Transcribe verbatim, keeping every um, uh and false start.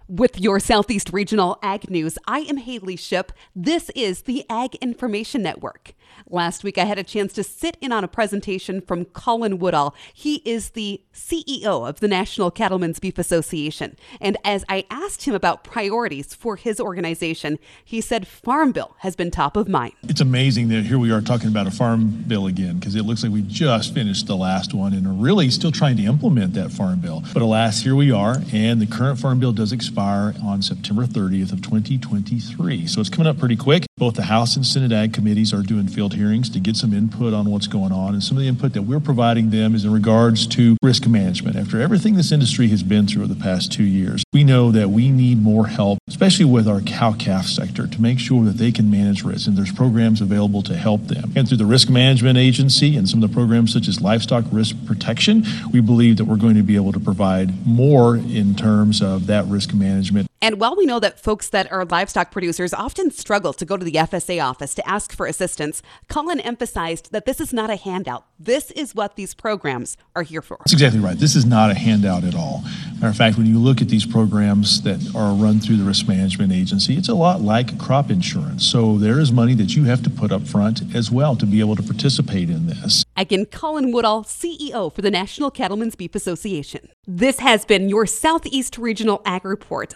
With your Southeast Regional Ag News, I am Haley Ship. This is the Ag Information Network. Last week, I had a chance to sit in on a presentation from Colin Woodall. He is the C E O of the National Cattlemen's Beef Association. And as I asked him about priorities for his organization, he said Farm Bill has been top of mind. It's amazing that here we are talking about a Farm Bill again, because it looks like we just finished the last one and are really still trying to implement that Farm Bill. But alas, here we are, and the current Farm Bill does expire on September thirtieth of twenty twenty-three. So it's coming up pretty quick. Both the House and Senate Ag committees are doing field hearings to get some input on what's going on. And some of the input that we're providing them is in regards to risk management. After everything this industry has been through over the past two years, we know that we need more help, especially with our cow-calf sector, to make sure that they can manage risk. And there's programs available to help them. And through the Risk Management Agency and some of the programs such as Livestock Risk Protection, we believe that we're going to be able to provide more in terms of that risk management. And while we know that folks that are livestock producers often struggle to go to the F S A office to ask for assistance, Colin emphasized that this is not a handout. This is what these programs are here for. That's exactly right. This is not a handout at all. Matter of fact, when you look at these programs that are run through the Risk Management Agency, it's a lot like crop insurance. So there is money that you have to put up front as well to be able to participate in this. Again, Colin Woodall, C E O for the National Cattlemen's Beef Association. This has been your Southeast Regional Ag Report.